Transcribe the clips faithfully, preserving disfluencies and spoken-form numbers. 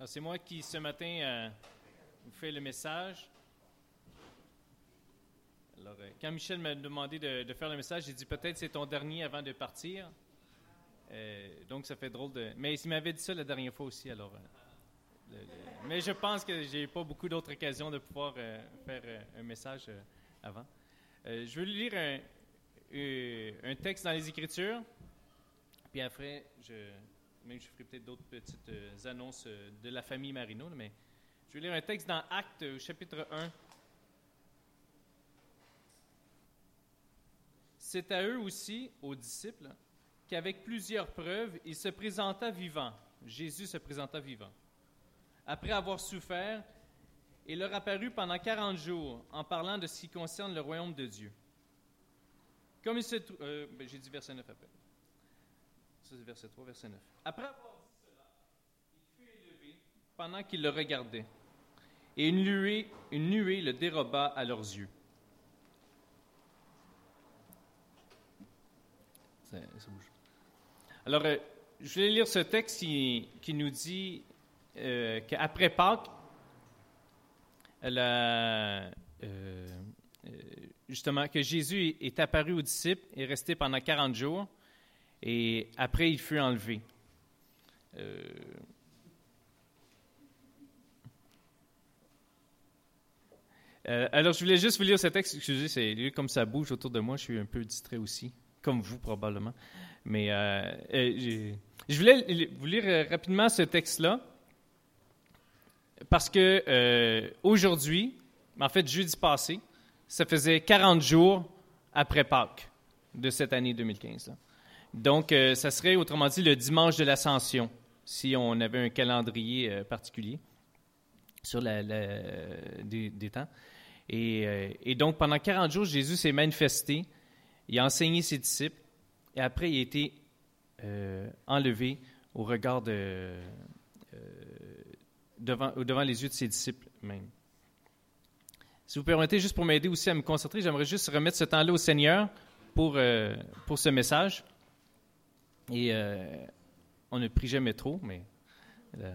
Alors, c'est moi qui, ce matin, euh, vous fais le message. Alors, euh, quand Michel m'a demandé de, de faire le message, j'ai dit peut-être c'est ton dernier avant de partir. Euh, donc, ça fait drôle de... Mais il m'avait dit ça la dernière fois aussi, alors... Euh, le, le... Mais je pense que j'ai pas beaucoup d'autres occasions de pouvoir euh, faire euh, un message euh, avant. Euh, je veux lire un, euh, un texte dans les Écritures, puis après, je... Même je ferai peut-être d'autres petites euh, annonces euh, de la famille Marino, là, mais je vais lire un texte dans Actes, euh, chapitre un. C'est à eux aussi, aux disciples, qu'avec plusieurs preuves, il se présenta vivant. Jésus se présenta vivant. Après avoir souffert, il leur apparut pendant quarante jours, en parlant de ce qui concerne le royaume de Dieu. Comme il se trou- euh, ben, j'ai dit verset neuf après. Ça, c'est verset trois, verset neuf. Après avoir dit cela, il fut élevé pendant qu'ils le regardaient, et une nuée, une nuée le déroba à leurs yeux. Ça, ça bouge. Alors, euh, je vais lire ce texte qui, qui nous dit euh, qu'après Pâques, la, euh, justement, que Jésus est apparu aux disciples et est resté pendant quarante jours. Et après, il fut enlevé. Euh... Euh, alors, je voulais juste vous lire ce texte. Excusez, c'est comme ça bouge autour de moi, je suis un peu distrait aussi, comme vous probablement. Mais euh, euh, je voulais vous lire rapidement ce texte-là parce que euh, aujourd'hui, en fait, jeudi passé, ça faisait quarante jours après Pâques de cette année deux mille quinze. Là. Donc, euh, ça serait, autrement dit, le dimanche de l'Ascension, si on avait un calendrier euh, particulier sur la, la, des, des temps. Et, euh, et donc, pendant quarante jours, Jésus s'est manifesté, il a enseigné ses disciples, et après, il a été euh, enlevé au regard de... Euh, devant, devant les yeux de ses disciples même. Si vous permettez, juste pour m'aider aussi à me concentrer, j'aimerais juste remettre ce temps-là au Seigneur pour, euh, pour ce message. Et euh, on ne prie jamais trop, mais... Euh,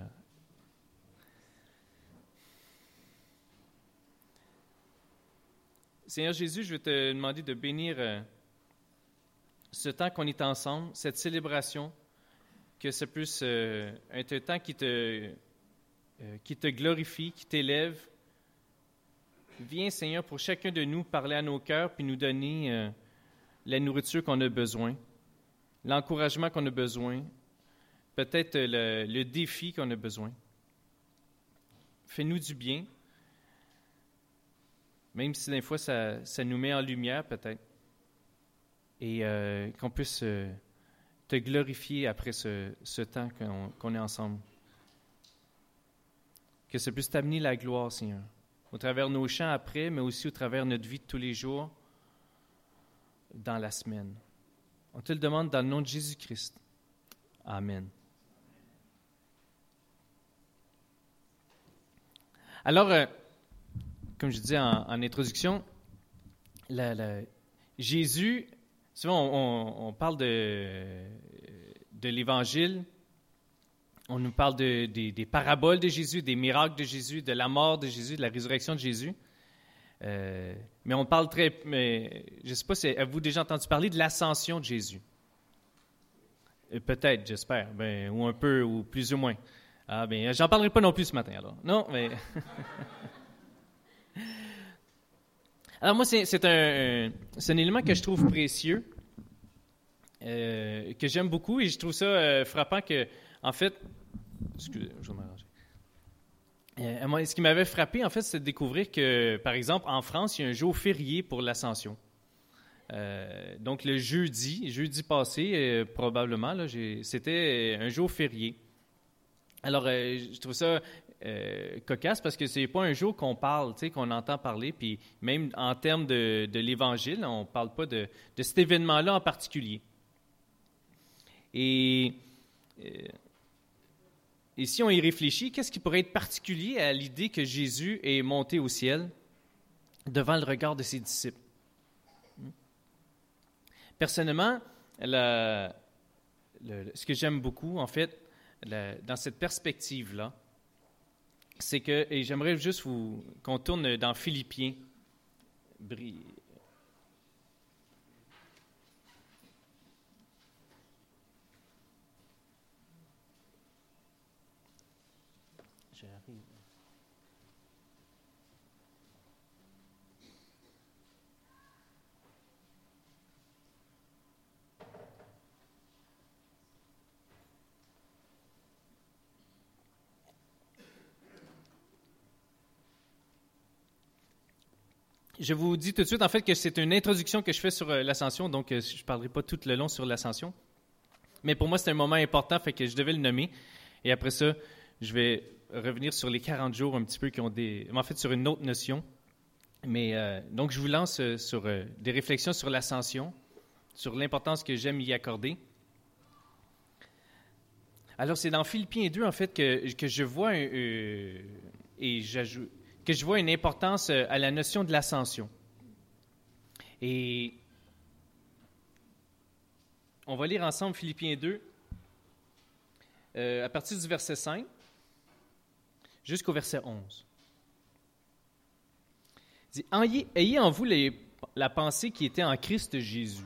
Seigneur Jésus, je vais te demander de bénir euh, ce temps qu'on est ensemble, cette célébration, que ça puisse euh, être un temps qui te, euh, qui te glorifie, qui t'élève. Viens, Seigneur, pour chacun de nous, parler à nos cœurs puis nous donner euh, la nourriture qu'on a besoin, l'encouragement qu'on a besoin, peut-être le, le défi qu'on a besoin. Fais-nous du bien, même si des fois ça, ça nous met en lumière peut-être, et euh, qu'on puisse euh, te glorifier après ce, ce temps qu'on, qu'on est ensemble. Que ça puisse t'amener la gloire, Seigneur, au travers de nos chants après, mais aussi au travers de notre vie de tous les jours, dans la semaine. On te le demande dans le nom de Jésus-Christ. Amen. Alors, euh, comme je disais en, en introduction, la, la, Jésus, souvent on, on, on parle de, de l'Évangile, on nous parle de, de, des paraboles de Jésus, des miracles de Jésus, de la mort de Jésus, de la résurrection de Jésus. Euh, mais on parle très... Mais, je ne sais pas si avez-vous déjà entendu parler de l'ascension de Jésus? Euh, peut-être, j'espère, ben, ou un peu, ou plus ou moins. Ah, bien, j'en parlerai pas non plus ce matin, alors. Non, mais... Alors moi, c'est, c'est, un, c'est un élément que je trouve précieux, euh, que j'aime beaucoup, et je trouve ça euh, frappant que, en fait... Excusez, je vais m'arranger. Euh, moi, ce qui m'avait frappé, en fait, c'est de découvrir que, par exemple, en France, il y a un jour férié pour l'Ascension. Euh, donc, le jeudi, jeudi passé, euh, probablement, là, j'ai, c'était un jour férié. Alors, euh, je trouve ça euh, cocasse parce que c'est pas un jour qu'on parle, tu sais, qu'on entend parler, puis même en termes de, de l'Évangile, on ne parle pas de, de cet événement-là en particulier. Et, euh, et si on y réfléchit, qu'est-ce qui pourrait être particulier à l'idée que Jésus est monté au ciel devant le regard de ses disciples? Personnellement, le, le, ce que j'aime beaucoup, en fait, le, dans cette perspective-là, c'est que, et j'aimerais juste vous, qu'on tourne dans Philippiens. Bri- J'arrive. Je vous dis tout de suite, en fait, que c'est une introduction que je fais sur euh, l'ascension, donc euh, je ne parlerai pas tout le long sur l'ascension. Mais pour moi, c'est un moment important, fait que je devais le nommer. Et après ça, je vais revenir sur les quarante jours un petit peu qui ont des... En fait, sur une autre notion. Mais euh, donc, je vous lance euh, sur euh, des réflexions sur l'ascension, sur l'importance que j'aime y accorder. Alors, c'est dans Philippiens deux, en fait, que, que je vois un, euh, et j'ajoute, que je vois une importance à la notion de l'ascension. Et on va lire ensemble Philippiens deux, euh, à partir du verset cinq jusqu'au verset onze. Il dit, « Ayez en vous les, la pensée qui était en Christ Jésus.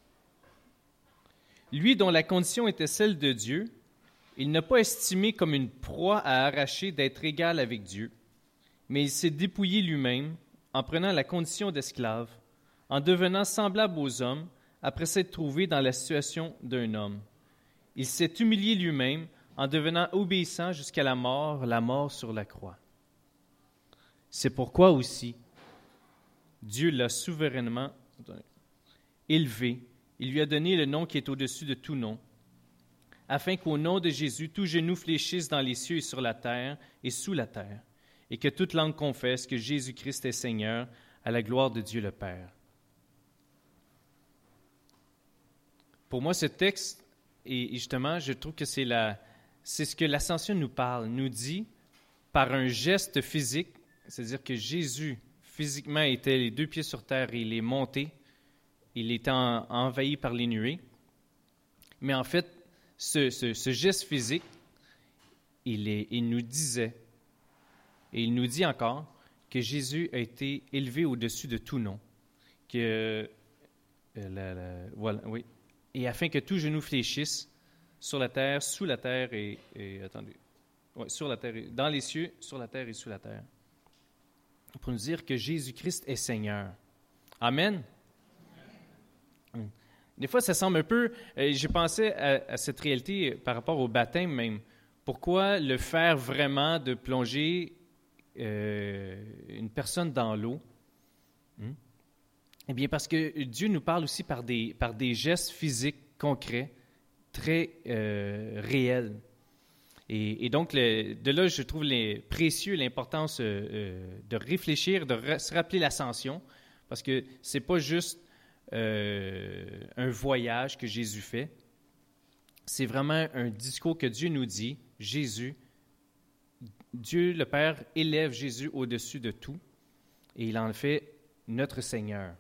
Lui dont la condition était celle de Dieu, il n'a pas estimé comme une proie à arracher d'être égal avec Dieu, mais il s'est dépouillé lui-même en prenant la condition d'esclave, en devenant semblable aux hommes, après s'être trouvé dans la situation d'un homme. Il s'est humilié lui-même en devenant obéissant jusqu'à la mort, la mort sur la croix. C'est pourquoi aussi Dieu l'a souverainement élevé. Il lui a donné le nom qui est au-dessus de tout nom, afin qu'au nom de Jésus, tout genou fléchisse dans les cieux et sur la terre et sous la terre, et que toute langue confesse que Jésus-Christ est Seigneur, à la gloire de Dieu le Père. » Pour moi, ce texte, et justement, je trouve que c'est, la, c'est ce que l'Ascension nous parle, nous dit, par un geste physique, c'est-à-dire que Jésus, physiquement, était les deux pieds sur terre et il est monté, il était en, envahi par les nuées. Mais en fait, ce, ce, ce geste physique, il, est, il nous disait, et il nous dit encore, que Jésus a été élevé au-dessus de tout nom. Que, euh, la, la, voilà, oui. Et afin que tout genou fléchisse sur la terre, sous la terre et, et attendez, ouais, sur la terre, dans les cieux, sur la terre et sous la terre. Pour nous dire que Jésus-Christ est Seigneur. Amen. Amen. Des fois, ça semble un peu... Euh, j'ai pensé à, à cette réalité par rapport au baptême même. Pourquoi le faire vraiment de plonger euh, une personne dans l'eau? Hmm? Eh bien, parce que Dieu nous parle aussi par des, par des gestes physiques concrets, très euh, réels. Et, et donc, le, de là, je trouve les, précieux l'importance euh, de réfléchir, de re, se rappeler l'ascension, parce que ce n'est pas juste euh, un voyage que Jésus fait, c'est vraiment un discours que Dieu nous dit. Jésus, Dieu le Père élève Jésus au-dessus de tout, et il en fait notre Seigneur.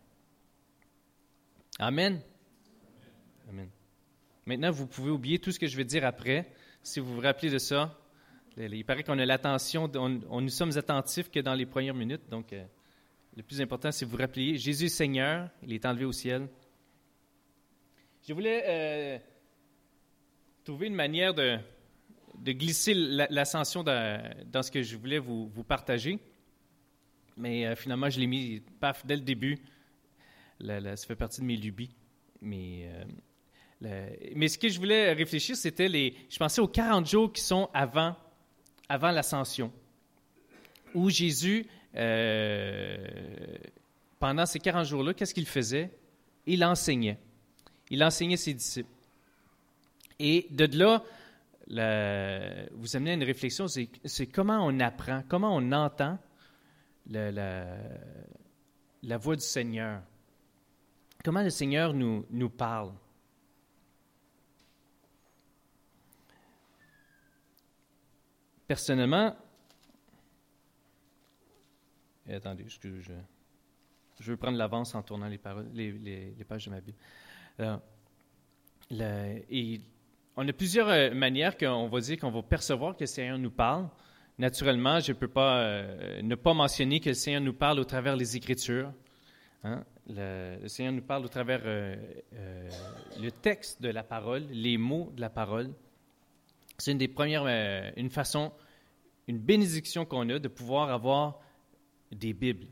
Amen. Amen. Maintenant, vous pouvez oublier tout ce que je vais dire après. Si vous vous rappelez de ça, il paraît qu'on a l'attention, on, on, nous sommes attentifs que dans les premières minutes. Donc, euh, le plus important, c'est que vous vous rappeliez, Jésus est Seigneur, il est enlevé au ciel. Je voulais euh, trouver une manière de, de glisser l'ascension dans, dans ce que je voulais vous, vous partager. Mais euh, finalement, je l'ai mis, paf, dès le début. La, la, ça fait partie de mes lubies. Mais, euh, la, mais ce que je voulais réfléchir, c'était les... Je pensais aux quarante jours qui sont avant, avant l'ascension, où Jésus, euh, pendant ces quarante jours-là, qu'est-ce qu'il faisait? Il enseignait. Il enseignait ses disciples. Et de là, la, vous amenez à une réflexion, c'est, c'est comment on apprend, comment on entend la, la, la voix du Seigneur. Comment le Seigneur nous, nous parle. Personnellement, et attendez, je, je, je veux prendre l'avance en tournant les, paroles, les, les, les pages de ma Bible. Alors, le, et on a plusieurs manières qu'on va dire qu'on va percevoir que le Seigneur nous parle. naturellement, je ne peux pas euh, ne pas mentionner que le Seigneur nous parle au travers des Écritures. Hein? Le, le Seigneur nous parle au travers euh, euh, le texte de la parole, les mots de la parole. C'est une des premières, euh, une façon, une bénédiction qu'on a de pouvoir avoir des Bibles.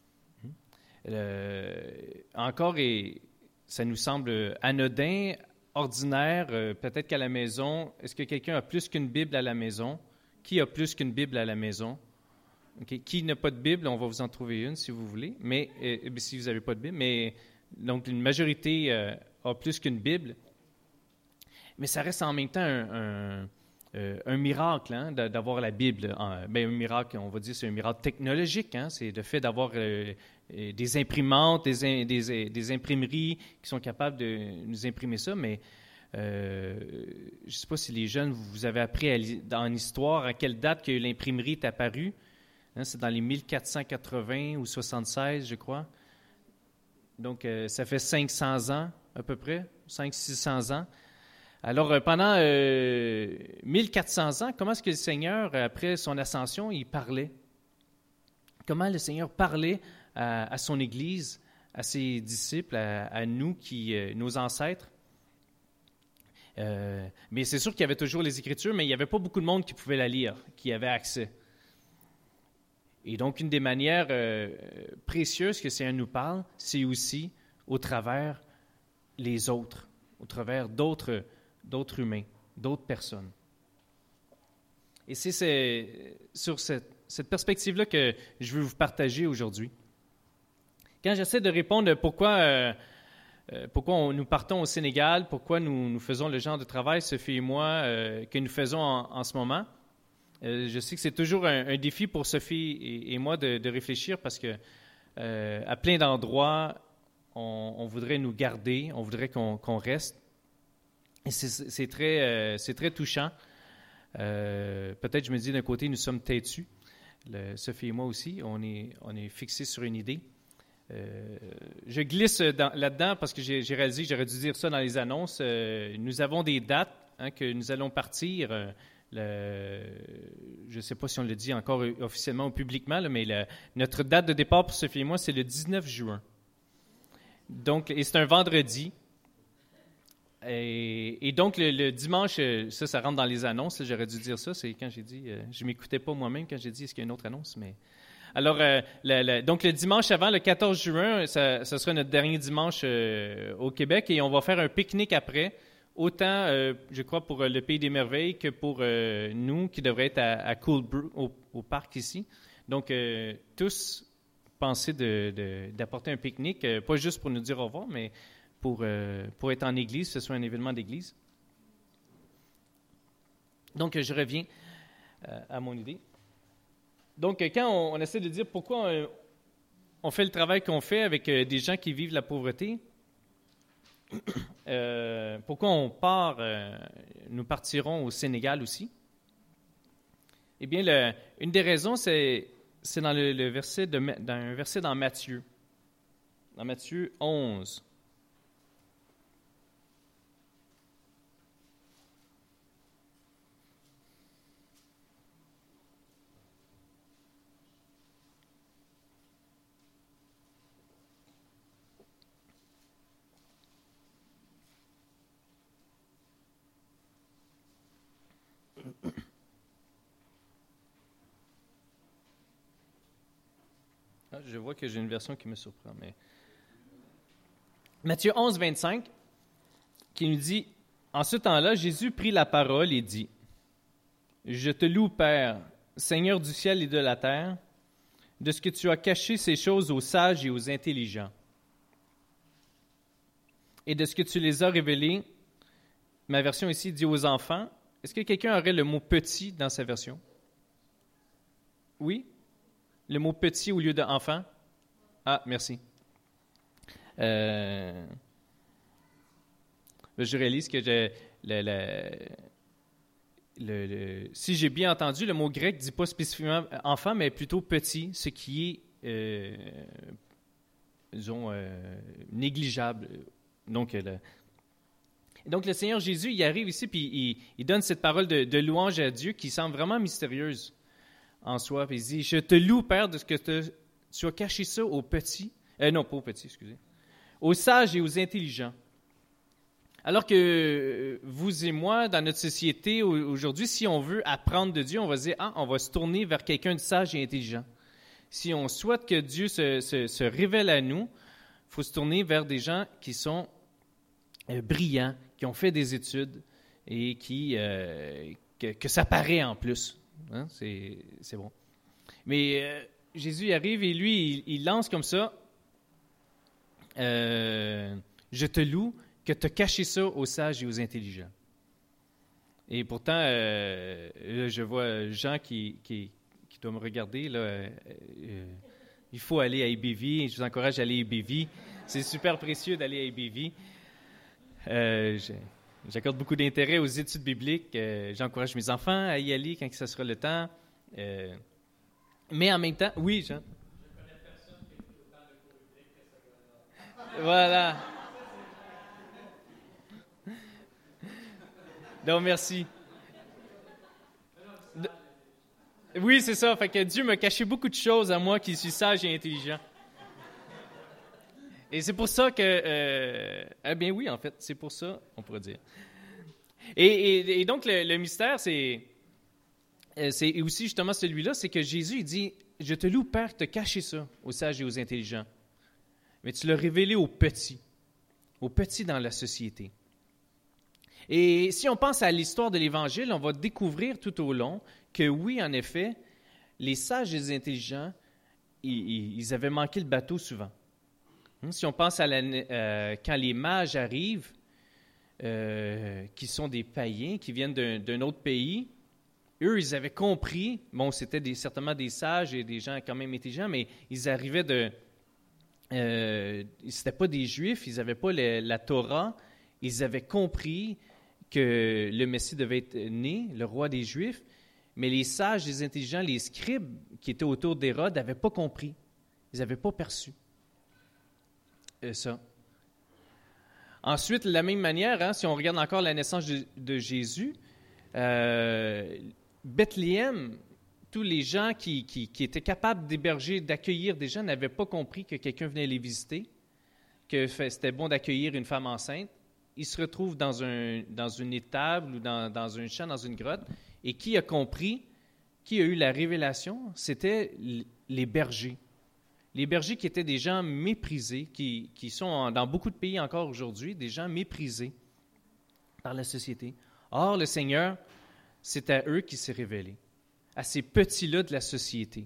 Euh, encore, et ça nous semble anodin, ordinaire, euh, peut-être qu'à la maison, est-ce que quelqu'un a plus qu'une Bible à la maison? Qui a plus qu'une Bible à la maison? Okay. Qui n'a pas de Bible? On va vous en trouver une si vous voulez, mais euh, si vous n'avez pas de Bible. Mais donc, une majorité euh, a plus qu'une Bible. Mais ça reste en même temps un, un, euh, un miracle hein, d'avoir la Bible. Bien, un miracle, on va dire, c'est un miracle technologique. Hein, c'est le fait d'avoir euh, des imprimantes, des, des, des imprimeries qui sont capables de nous imprimer ça, mais euh, je ne sais pas si les jeunes, vous avez appris à, en histoire à quelle date que l'imprimerie est apparue. Hein, c'est dans les mille quatre cent quatre-vingts ou soixante-seize, je crois. Donc, euh, ça fait cinq cents ans à peu près, cinq cents à six cents ans. Alors, euh, pendant euh, mille quatre cents ans, comment est-ce que le Seigneur, après son ascension, il parlait? Comment le Seigneur parlait à, à son Église, à ses disciples, à, à nous, qui, euh, nos ancêtres? Euh, mais c'est sûr qu'il y avait toujours les Écritures, mais il n'y avait pas beaucoup de monde qui pouvait la lire, qui avait accès. Et donc, une des manières euh, précieuses que le Seigneur nous parle, c'est aussi au travers les autres, au travers d'autres, d'autres humains, d'autres personnes. Et c'est, c'est sur cette, cette perspective-là que je veux vous partager aujourd'hui. Quand j'essaie de répondre pourquoi, euh, pourquoi on, nous partons au Sénégal, pourquoi nous, nous faisons le genre de travail, Sophie et moi, euh, que nous faisons en, en ce moment, euh, je sais que c'est toujours un, un défi pour Sophie et, et moi de, de réfléchir parce que euh, à plein d'endroits, on, on voudrait nous garder, on voudrait qu'on, qu'on reste. Et c'est, c'est, très, euh, c'est très touchant. Euh, peut-être, je me dis, d'un côté, nous sommes têtus. Le, Sophie et moi aussi, on est, on est fixés sur une idée. Euh, je glisse dans, là-dedans parce que j'ai, j'ai réalisé que j'aurais dû dire ça dans les annonces. Euh, nous avons des dates hein, que nous allons partir. Euh, le, je ne sais pas si on le dit encore officiellement ou publiquement, là, mais le, notre date de départ pour Sophie et moi, c'est le dix-neuf juin. Donc, et c'est un vendredi. Et, et donc, le, le dimanche, ça, ça rentre dans les annonces. Là, j'aurais dû dire ça. C'est quand j'ai dit, euh, je ne m'écoutais pas moi-même quand j'ai dit, est-ce qu'il y a une autre annonce? Mais alors, euh, le, le, donc le dimanche avant, le quatorze juin, ça, ça sera notre dernier dimanche euh, au Québec et on va faire un pique-nique après, autant, euh, je crois, pour le Pays des Merveilles que pour euh, nous, qui devrait être à, à Coolbrook, au, au parc ici. Donc, euh, tous penser de, de, d'apporter un pique-nique, euh, pas juste pour nous dire au revoir, mais pour, euh, pour être en église, que ce soit un événement d'église. Donc, je reviens euh, à mon idée. Donc, quand on, on essaie de dire pourquoi on, on fait le travail qu'on fait avec euh, des gens qui vivent la pauvreté, euh, pourquoi on part, euh, nous partirons au Sénégal aussi, eh bien, le, une des raisons, c'est, c'est dans, le, le verset de, dans un verset dans Matthieu, dans Matthieu onze. Ah, je vois que j'ai une version qui me surprend. Mais... Matthieu onze, vingt-cinq, qui nous dit « En ce temps-là, Jésus prit la parole et dit « Je te loue, Père, Seigneur du ciel et de la terre, de ce que tu as caché ces choses aux sages et aux intelligents, et de ce que tu les as révélées. » Ma version ici dit « aux enfants ». Est-ce que quelqu'un aurait le mot « petit » dans sa version? Oui? Le mot « petit » au lieu de « enfant ». Ah, merci. Euh, je réalise que je, le, le, le, le, si j'ai bien entendu, le mot grec ne dit pas spécifiquement « enfant », mais plutôt « petit », ce qui est, euh, disons, euh, négligeable. Donc, le, donc, le Seigneur Jésus, il arrive ici, puis il, il donne cette parole de, de louange à Dieu qui semble vraiment mystérieuse. en soi. Puis il dit, « Je te loue, Père, de ce que te, tu as caché ça aux petits. Euh, » non, pas aux petits, excusez. « Aux sages et aux intelligents. » Alors que vous et moi, dans notre société aujourd'hui, si on veut apprendre de Dieu, on va se dire, « Ah, on va se tourner vers quelqu'un de sage et intelligent. » Si on souhaite que Dieu se, se, se révèle à nous, il faut se tourner vers des gens qui sont euh, brillants, qui ont fait des études et qui euh, que, que ça paraît en plus. Hein? C'est, c'est bon. Mais euh, Jésus arrive et lui, il, il lance comme ça, euh, « Je te loue que tu as caché ça aux sages et aux intelligents. » Et pourtant, euh, là, je vois Jean qui... qui qui doit me regarder, là, euh, euh, il faut aller à A B V. Je vous encourage à aller à A B V. C'est super précieux d'aller à A B V. Euh, j'accorde beaucoup d'intérêt aux études bibliques. Euh, j'encourage mes enfants à y aller quand ce sera le temps. Euh, mais en même temps, oui, Jean. Je connais personne qui écoute autant de cours bibliques que ça. Voilà. Donc, merci. Oui, c'est ça. Fait que Dieu m'a caché beaucoup de choses à moi qui suis sage et intelligent. Et c'est pour ça que... Euh, eh bien oui, en fait, c'est pour ça, on pourrait dire. Et, et, et donc, le, le mystère, c'est, c'est aussi justement celui-là, c'est que Jésus, il dit, « Je te loue, Père, te cacher ça aux sages et aux intelligents. Mais tu l'as révélé aux petits, aux petits dans la société. » Et si on pense à l'histoire de l'Évangile, on va découvrir tout au long que oui, en effet, les sages et les intelligents, ils, ils avaient manqué le bateau souvent. Si on pense à la, euh, quand les mages arrivent, euh, qui sont des païens, qui viennent d'un, d'un autre pays, eux, ils avaient compris, bon, c'était des, certainement des sages et des gens quand même intelligents, mais ils arrivaient de... Euh, c'était pas des Juifs, ils n'avaient pas le, la Torah, ils avaient compris que le Messie devait être né, le roi des Juifs, mais les sages, les intelligents, les scribes qui étaient autour d'Hérode n'avaient pas compris. Ils n'avaient pas perçu euh, ça. Ensuite, de la même manière, hein, si on regarde encore la naissance de, de Jésus, euh, Bethléem, tous les gens qui, qui, qui étaient capables d'héberger, d'accueillir des gens n'avaient pas compris que quelqu'un venait les visiter, que c'était bon d'accueillir une femme enceinte. Ils se retrouvent dans, un, dans une étable ou dans, dans un champ, dans une grotte. Et qui a compris, qui a eu la révélation, c'était les bergers. Les bergers qui étaient des gens méprisés, qui, qui sont dans beaucoup de pays encore aujourd'hui, des gens méprisés par la société. Or, le Seigneur, c'est à eux qui s'est révélé, à ces petits-là de la société.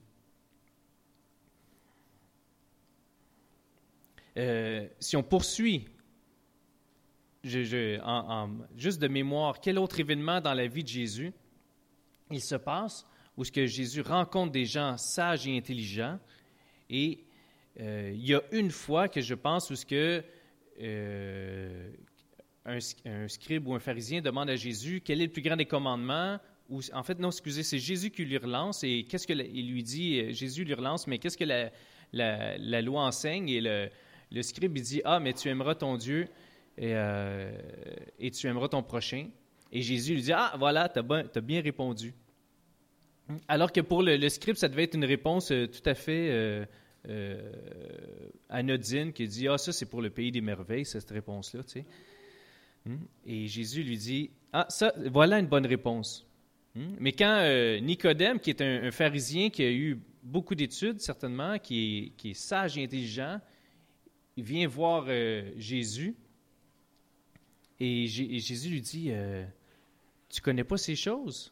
Euh, si on poursuit, je, je, en, en, juste de mémoire, quel autre événement dans la vie de Jésus il se passe où ce que Jésus rencontre des gens sages et intelligents, et euh, il y a une fois que je pense où ce que euh, un, un scribe ou un pharisien demande à Jésus quel est le plus grand des commandements, ou en fait non, excusez, c'est Jésus qui lui relance, et qu'est-ce que la, il lui dit, Jésus lui relance, mais qu'est-ce que la, la, la loi enseigne, et le, le scribe il dit, ah mais tu aimeras ton Dieu et, euh, et tu aimeras ton prochain. Et Jésus lui dit, ah, voilà, tu as bien, t'as bien répondu. Alors que pour le, le scribe, ça devait être une réponse euh, tout à fait euh, euh, anodine, qui dit, ah, ça, c'est pour le pays des merveilles, cette réponse-là, tu sais. Et Jésus lui dit, ah, ça, voilà une bonne réponse. Mais quand euh, Nicodème, qui est un, un pharisien qui a eu beaucoup d'études, certainement, qui est, qui est sage et intelligent, il vient voir euh, Jésus, et, J- et Jésus lui dit, euh, tu ne connais pas ces choses?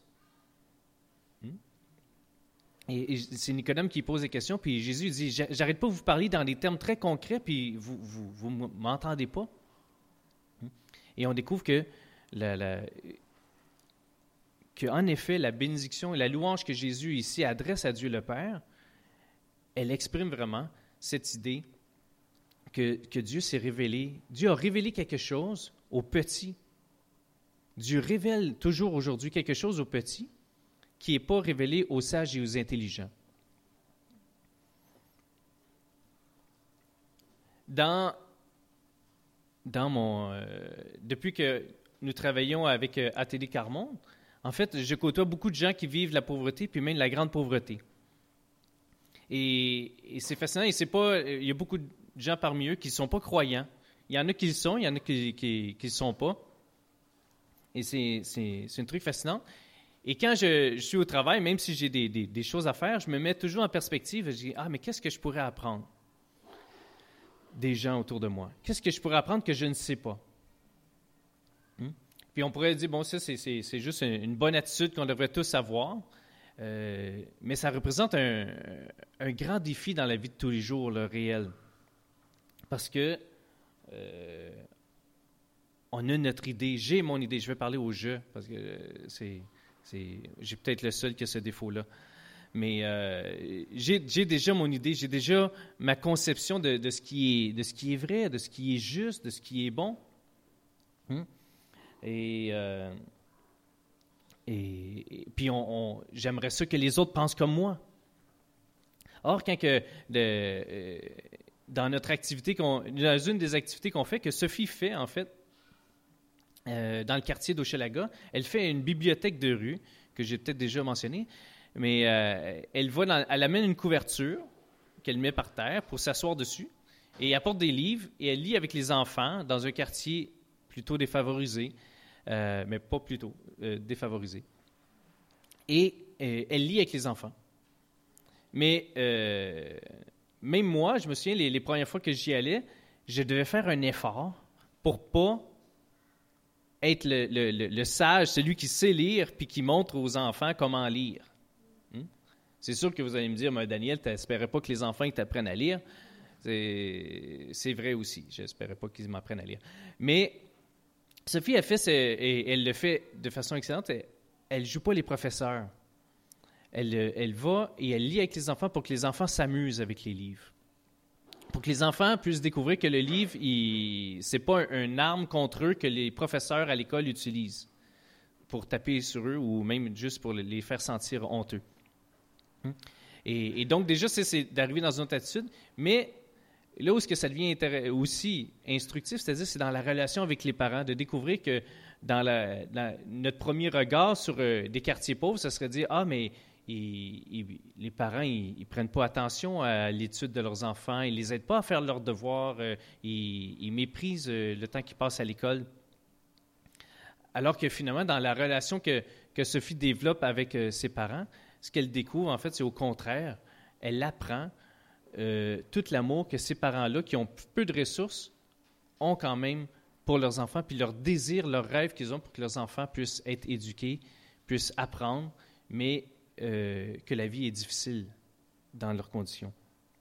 Et, et c'est Nicodème qui pose des questions, puis Jésus dit, j'arrête pas de vous parler dans des termes très concrets, puis vous vous, vous m'entendez pas. Et on découvre que, la, la, que en effet, la bénédiction et la louange que Jésus ici adresse à Dieu le Père, elle exprime vraiment cette idée que, que Dieu s'est révélé, Dieu a révélé quelque chose aux petits. Dieu révèle toujours aujourd'hui quelque chose aux petits qui n'est pas révélé aux sages et aux intelligents. Dans, dans mon, euh, depuis que nous travaillons avec euh, Atelier Carmonde, En fait, je côtoie beaucoup de gens qui vivent la pauvreté, puis même la grande pauvreté. Et, et c'est fascinant, et c'est pas, il y a beaucoup de gens parmi eux qui ne sont pas croyants. Il y en a qui le sont, il y en a qui ne le sont pas. Et c'est, c'est, c'est un truc fascinant. Et quand je, je suis au travail, même si j'ai des, des, des choses à faire, je me mets toujours en perspective. Je dis, ah, mais qu'est-ce que je pourrais apprendre des gens autour de moi? Qu'est-ce que je pourrais apprendre que je ne sais pas? Hmm? Puis on pourrait dire, bon, ça, c'est, c'est, c'est juste une bonne attitude qu'on devrait tous avoir. Euh, mais ça représente un, un grand défi dans la vie de tous les jours, le réel. Parce que euh, on a notre idée, j'ai mon idée, je vais parler au jeu, parce que c'est, c'est, j'ai peut-être le seul qui a ce défaut-là. Mais euh, j'ai, j'ai déjà mon idée, j'ai déjà ma conception de, de, ce qui est, de ce qui est vrai, de ce qui est juste, de ce qui est bon. Hum? Et... Euh, Et, et puis, on, on, j'aimerais ça que les autres pensent comme moi. Or, quand que de, euh, dans notre activité, qu'on, dans une des activités qu'on fait, que Sophie fait, en fait, euh, dans le quartier d'Hochelaga, elle fait une bibliothèque de rue, que j'ai peut-être déjà mentionné, mais euh, elle, va dans, elle amène une couverture qu'elle met par terre pour s'asseoir dessus, et elle apporte des livres, et elle lit avec les enfants dans un quartier plutôt défavorisé, Euh, mais pas plutôt, euh, défavorisé. Et euh, elle lit avec les enfants. Mais euh, même moi, je me souviens, les, les premières fois que j'y allais, je devais faire un effort pour pas être le, le, le, le sage, celui qui sait lire puis qui montre aux enfants comment lire. Hmm? C'est sûr que vous allez me dire, mais Daniel, tu n'espérais pas que les enfants ils t'apprennent à lire. C'est, c'est vrai aussi, je n'espérais pas qu'ils m'apprennent à lire. Mais Sophie a fait, ce, et elle le fait de façon excellente, elle ne joue pas les professeurs. Elle, elle va et elle lit avec les enfants pour que les enfants s'amusent avec les livres. Pour que les enfants puissent découvrir que le livre, ce n'est pas une arme contre eux que les professeurs à l'école utilisent pour taper sur eux ou même juste pour les faire sentir honteux. Et, et donc déjà, c'est, c'est d'arriver dans une autre attitude, mais là où est-ce que ça devient aussi instructif, c'est-à-dire c'est dans la relation avec les parents, de découvrir que dans, la, dans notre premier regard sur euh, des quartiers pauvres, ça serait dire « Ah, mais ils, ils, les parents, ils ne prennent pas attention à l'étude de leurs enfants, ils ne les aident pas à faire leurs devoirs, euh, ils, ils méprisent euh, le temps qu'ils passent à l'école. » Alors que finalement, dans la relation que, que Sophie développe avec euh, ses parents, ce qu'elle découvre, en fait, c'est au contraire, elle apprend Euh, tout l'amour que ces parents-là, qui ont peu de ressources, ont quand même pour leurs enfants, puis leur désir, leur rêve qu'ils ont pour que leurs enfants puissent être éduqués, puissent apprendre, mais euh, que la vie est difficile dans leurs conditions.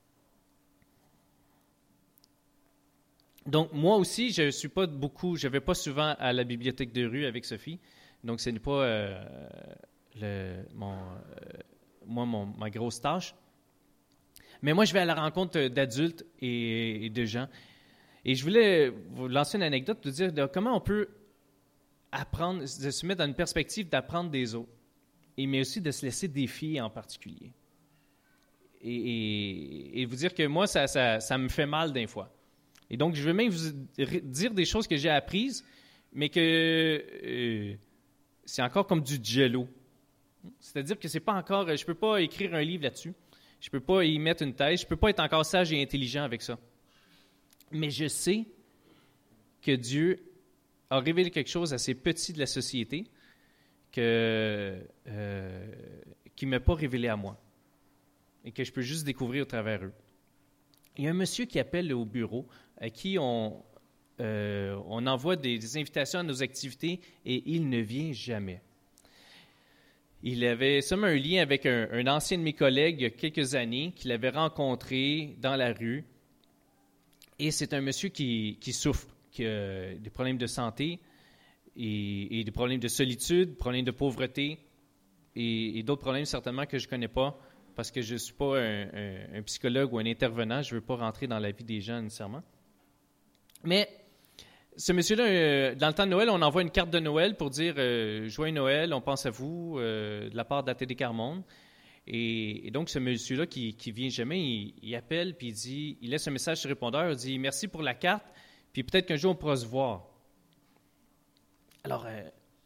Donc, moi aussi, je ne suis pas beaucoup, je ne vais pas souvent à la bibliothèque de rue avec Sophie, donc ce n'est pas euh, le, mon, euh, moi mon, ma grosse tâche. Mais moi, je vais à la rencontre d'adultes et, et de gens. Et je voulais vous lancer une anecdote, de dire de comment on peut apprendre, de se mettre dans une perspective d'apprendre des autres, et, mais aussi de se laisser défier en particulier. Et, et, et vous dire que moi, ça, ça, ça me fait mal des fois. Et donc, je veux même vous dire des choses que j'ai apprises, mais que euh, c'est encore comme du jello. C'est-à-dire que c'est pas encore, je ne peux pas écrire un livre là-dessus. Je ne peux pas y mettre une thèse. Je ne peux pas être encore sage et intelligent avec ça. Mais je sais que Dieu a révélé quelque chose à ces petits de la société que, euh, qui ne m'a pas révélé à moi et que je peux juste découvrir au travers eux. Il y a un monsieur qui appelle au bureau, à qui on, euh, on envoie des, des invitations à nos activités et il ne vient jamais. Il avait seulement un lien avec un, un ancien de mes collègues il y a quelques années qu'il avait rencontré dans la rue. Et c'est un monsieur qui, qui souffre, qui a des problèmes de santé et, et des problèmes de solitude, des problèmes de pauvreté et, et d'autres problèmes certainement que je ne connais pas parce que je ne suis pas un, un, un psychologue ou un intervenant. Je ne veux pas rentrer dans la vie des gens nécessairement. Mais ce monsieur-là, euh, dans le temps de Noël, on envoie une carte de Noël pour dire euh, « Joyeux Noël, on pense à vous euh, » de la part d'A T D Carmonde. Et, et donc, ce monsieur-là qui ne vient jamais, il, il appelle puis il dit, il laisse un message sur le répondeur, il dit « Merci pour la carte, puis peut-être qu'un jour on pourra se voir. » Alors, euh,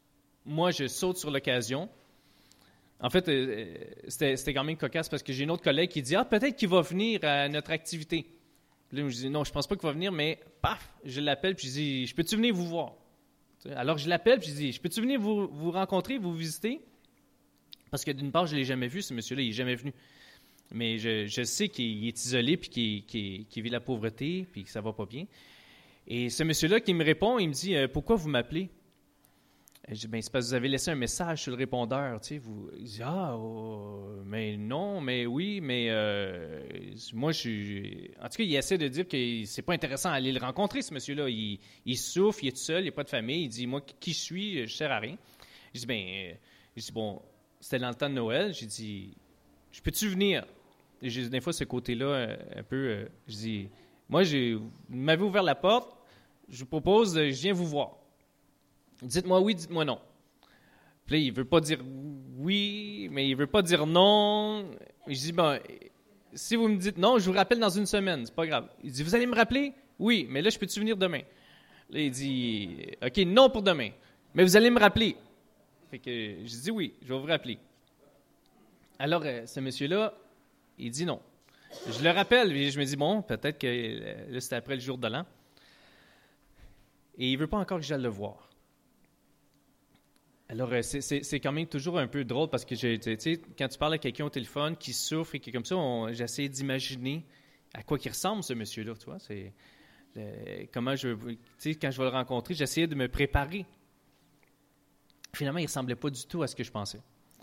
moi, je saute sur l'occasion. En fait, euh, c'était, c'était quand même cocasse parce que j'ai une autre collègue qui dit « Ah, peut-être qu'il va venir à notre activité. » Là, je dis « Non, je pense pas qu'il va venir, mais paf, je l'appelle puis je dis « Je peux-tu venir vous voir? » Alors, je l'appelle puis je dis « Je peux-tu venir vous, vous rencontrer, vous visiter? » Parce que d'une part, je ne l'ai jamais vu, ce monsieur-là, il n'est jamais venu. Mais je, je sais qu'il est isolé puis qu'il, qu'il, qu'il vit la pauvreté puis que ça ne va pas bien. Et ce monsieur-là qui me répond, il me dit euh, « Pourquoi vous m'appelez? » Je dis, ben, c'est parce que vous avez laissé un message sur le répondeur, tu sais, vous, il dit, ah, oh, mais non, mais oui, mais euh, moi, je suis, en tout cas, il essaie de dire que c'est pas intéressant d'aller le rencontrer, ce monsieur-là, il, il souffre, il est tout seul, il n'a pas de famille, il dit, moi, qui je suis, je ne sers à rien. Je dis, ben, je dis, bon, c'était dans le temps de Noël, j'ai dit, je peux-tu venir? Et j'ai des fois, ce côté-là, un peu, je dis, moi, j'ai, vous m'avez ouvert la porte, je vous propose, je viens vous voir. Dites-moi oui, dites-moi non. Puis là, il ne veut pas dire oui, mais il ne veut pas dire non. Je dis, ben, si vous me dites non, je vous rappelle dans une semaine, c'est pas grave. Il dit, vous allez me rappeler? Oui, mais là, je peux-tu venir demain? Là, il dit, OK, non pour demain, mais vous allez me rappeler. Fait que je dis oui, je vais vous rappeler. Alors, ce monsieur-là, il dit non. Je le rappelle, et je me dis, bon, peut-être que là, c'était après le jour de l'an. Et il ne veut pas encore que j'aille le voir. Alors, c'est, c'est, c'est quand même toujours un peu drôle parce que, tu sais, quand tu parles à quelqu'un au téléphone qui souffre et qui est comme ça, on, j'essaie d'imaginer à quoi il ressemble, ce monsieur-là, tu vois. C'est, le, comment je, tu sais, quand je vais le rencontrer, j'essayais de me préparer. Finalement, il ne ressemblait pas du tout à ce que je pensais.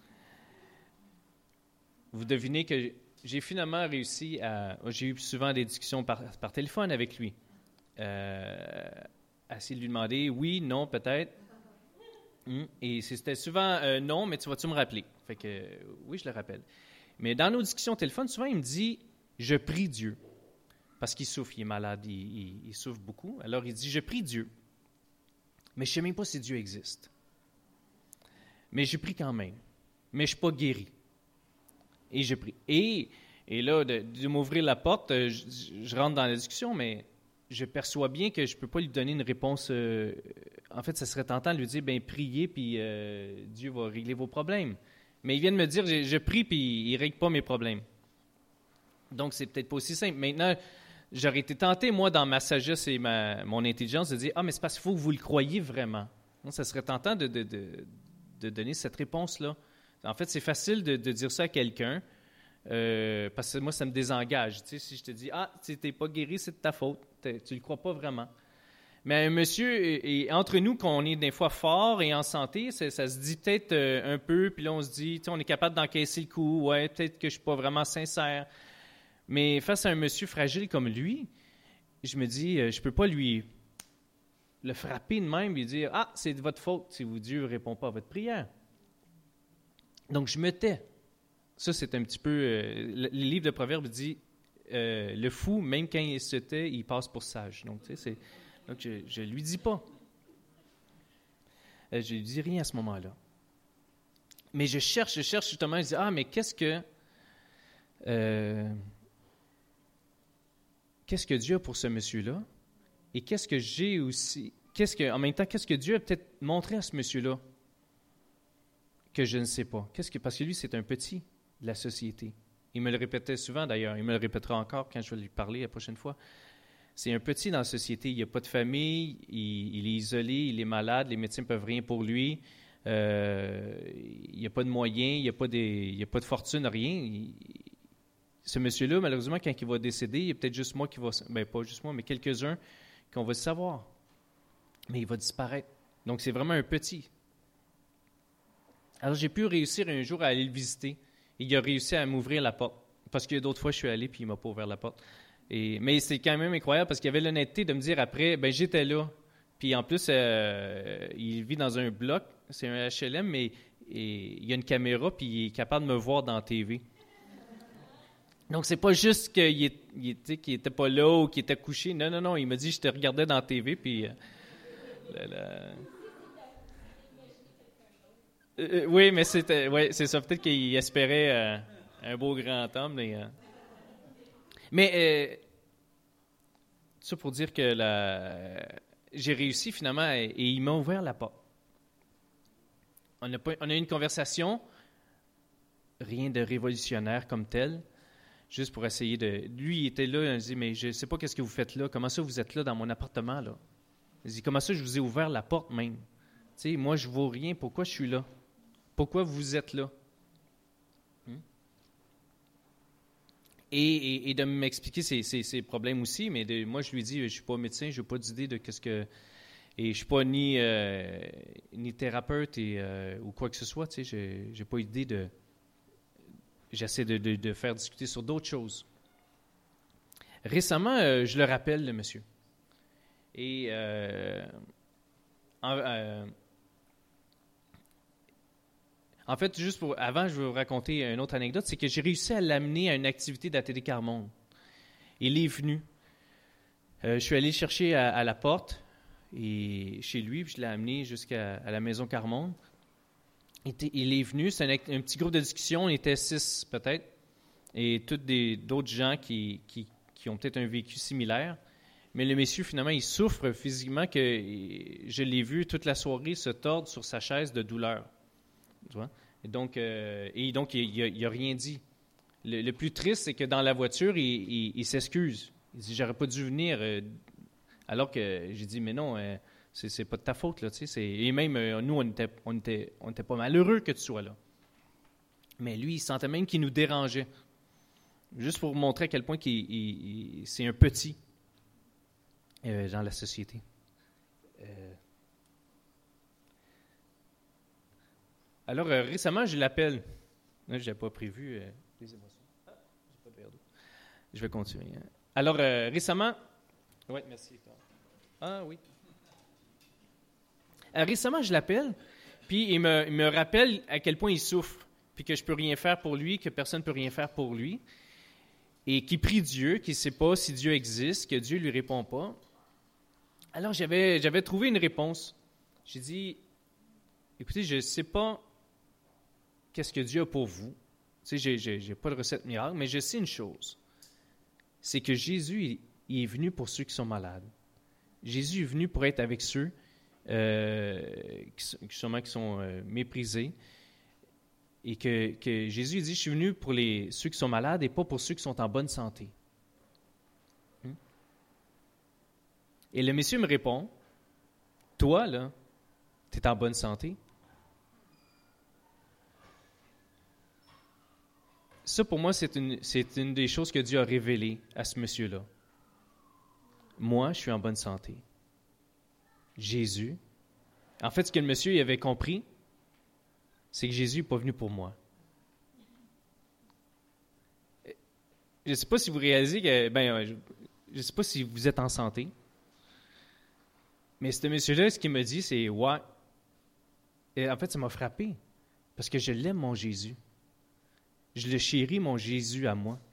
Vous devinez que j'ai finalement réussi à... J'ai eu souvent des discussions par, par téléphone avec lui. Euh, à essayer de lui demander, oui, non, peut-être. Et c'était souvent euh, non, mais tu vas-tu me rappeler? Fait que euh, oui, je le rappelle. Mais dans nos discussions au téléphone, souvent il me dit je prie Dieu. Parce qu'il souffre, il est malade, il, il, il souffre beaucoup. Alors il dit je prie Dieu. Mais je ne sais même pas si Dieu existe. Mais je prie quand même. Mais je ne suis pas guéri. Et je prie. Et, et là, de, de m'ouvrir la porte, je, je rentre dans la discussion, mais je perçois bien que je ne peux pas lui donner une réponse. Euh, en fait, ça serait tentant de lui dire, bien, priez, puis euh, Dieu va régler vos problèmes. Mais il vient de me dire, je, je prie, puis il ne règle pas mes problèmes. Donc, c'est peut-être pas aussi simple. Maintenant, j'aurais été tenté, moi, dans ma sagesse et ma, mon intelligence, de dire, ah, mais c'est parce qu'il faut que vous le croyiez vraiment. Donc, ça serait tentant de, de, de, de donner cette réponse-là. En fait, c'est facile de, de dire ça à quelqu'un, euh, parce que moi, ça me désengage. Tu sais, si je te dis, ah, tu n'es pas guéri, c'est de ta faute. Tu ne le crois pas vraiment. Mais un monsieur, et, et entre nous, qu'on est des fois fort et en santé, ça, ça se dit peut-être euh, un peu, puis là, on se dit, tu sais, on est capable d'encaisser le coup, ouais, peut-être que je ne suis pas vraiment sincère. Mais face à un monsieur fragile comme lui, je me dis, euh, je ne peux pas lui le frapper de même, lui dire, ah, c'est de votre faute si vous, Dieu ne répond pas à votre prière. Donc, je me tais. Ça, c'est un petit peu... Euh, le, le livre de Proverbes dit, euh, le fou, même quand il se tait, il passe pour sage. Donc, tu sais, c'est... Donc, je ne lui dis pas. Euh, je ne lui dis rien à ce moment-là. Mais je cherche, je cherche justement, je dis, ah, mais qu'est-ce que... Euh, qu'est-ce que Dieu a pour ce monsieur-là? Et qu'est-ce que j'ai aussi... Qu'est-ce que, en même temps, qu'est-ce que Dieu a peut-être montré à ce monsieur-là que je ne sais pas? Qu'est-ce que, parce que lui, c'est un petit de la société. Il me le répétait souvent, d'ailleurs. Il me le répétera encore quand je vais lui parler la prochaine fois. C'est un petit dans la société. Il n'a pas de famille, il, il est isolé, il est malade, les médecins ne peuvent rien pour lui. Euh, il n'y a pas de moyens, il n'y a pas de, il n'y a pas de fortune, rien. Il, ce monsieur-là, malheureusement, quand il va décéder, il y a peut-être juste moi qui va... Bien, pas juste moi, mais quelques-uns qu'on va savoir. Mais il va disparaître. Donc, c'est vraiment un petit. Alors, j'ai pu réussir un jour à aller le visiter. Et il a réussi à m'ouvrir la porte. Parce qu'il y a d'autres fois, je suis allé puis il ne m'a pas ouvert la porte. Et, mais c'est quand même incroyable parce qu'il avait l'honnêteté de me dire après, ben j'étais là. Puis en plus, euh, il vit dans un bloc, c'est un H L M, mais et, il y a une caméra puis il est capable de me voir dans la T V. Donc, c'est pas juste qu'il n'était pas là ou qu'il était couché. Non, non, non. Il m'a dit, je te regardais dans la T V, puis... Euh, la, la... Euh, oui, mais c'était, ouais, c'est ça. Peut-être qu'il espérait euh, un beau grand homme. Mais, euh... mais euh, ça pour dire que la... j'ai réussi finalement et, et il m'a ouvert la porte. on a, pas, on a eu une conversation, rien de révolutionnaire comme tel, juste pour essayer de... Lui, il était là, il dit, mais je ne sais pas qu'est-ce que vous faites là, comment ça vous êtes là dans mon appartement, là? Il dit, comment ça je vous ai ouvert la porte même? Tu sais, moi, je ne vaux rien, pourquoi je suis là? Pourquoi vous êtes là? Hmm? Et, et, et de m'expliquer ses, ses, ses problèmes aussi, mais de, moi, je lui dis, je ne suis pas médecin, je n'ai pas d'idée de qu'est-ce que... Et je ne suis pas ni, euh, ni thérapeute et, euh, ou quoi que ce soit, tu sais, je n'ai pas idée de... J'essaie de, de, de faire discuter sur d'autres choses. Récemment, euh, je le rappelle, le monsieur. Et euh, en, euh, en fait, juste pour avant, je vais vous raconter une autre anecdote, c'est que j'ai réussi à l'amener à une activité d'A T D Carmonde. Il est venu. Euh, je suis allé le chercher à, à la porte et chez lui, puis je l'ai amené jusqu'à à la maison Carmonde. Il est venu, c'est un, un petit groupe de discussion, on était six peut-être, et tous des, d'autres gens qui, qui, qui ont peut-être un vécu similaire. Mais le monsieur, finalement, il souffre physiquement, que je l'ai vu toute la soirée se tordre sur sa chaise de douleur. Tu vois? Et donc, euh, et donc il n'a rien dit. Le, le plus triste, c'est que dans la voiture, il, il, il s'excuse. Il dit, j'aurais pas dû venir. Euh, alors que j'ai dit, mais non, euh, C'est, c'est pas de ta faute, là, tu sais. C'est, et même, euh, nous, on était, on, était, on était pas malheureux que tu sois là. Mais lui, il sentait même qu'il nous dérangeait. Juste pour montrer à quel point qu'il, il, il, c'est un petit euh, dans la société. Euh. Alors, euh, récemment, je l'appelle. Là, je n'avais pas prévu euh, les émotions. Ah, j'ai pas perdu. Je vais continuer. Hein. Alors, euh, récemment... Oui, merci. Ah, oui. Euh, récemment, je l'appelle, puis il me, il me rappelle à quel point il souffre, puis que je ne peux rien faire pour lui, que personne ne peut rien faire pour lui, et qu'il prie Dieu, qu'il ne sait pas si Dieu existe, que Dieu ne lui répond pas. Alors, j'avais, j'avais trouvé une réponse. J'ai dit, écoutez, je ne sais pas qu'est-ce que Dieu a pour vous. Tu sais, je n'ai pas de recette miracle, mais je sais une chose. C'est que Jésus, il, il est venu pour ceux qui sont malades. Jésus est venu pour être avec ceux Euh, qui, sûrement qui sont euh, méprisés, et que, que Jésus dit, je suis venu pour les, ceux qui sont malades et pas pour ceux qui sont en bonne santé. Hmm? Et le monsieur me répond, toi, là, tu es en bonne santé? Ça, pour moi, c'est une, c'est une des choses que Dieu a révélées à ce monsieur-là. Moi, je suis en bonne santé. Jésus. En fait, ce que le monsieur avait compris, c'est que Jésus n'est pas venu pour moi. Je ne sais pas si vous réalisez que, ben, je ne sais pas si vous êtes en santé, mais ce monsieur-là, ce qu'il me dit, c'est, ouais. Et en fait, ça m'a frappé, parce que je l'aime, mon Jésus. Je le chéris, mon Jésus, à moi.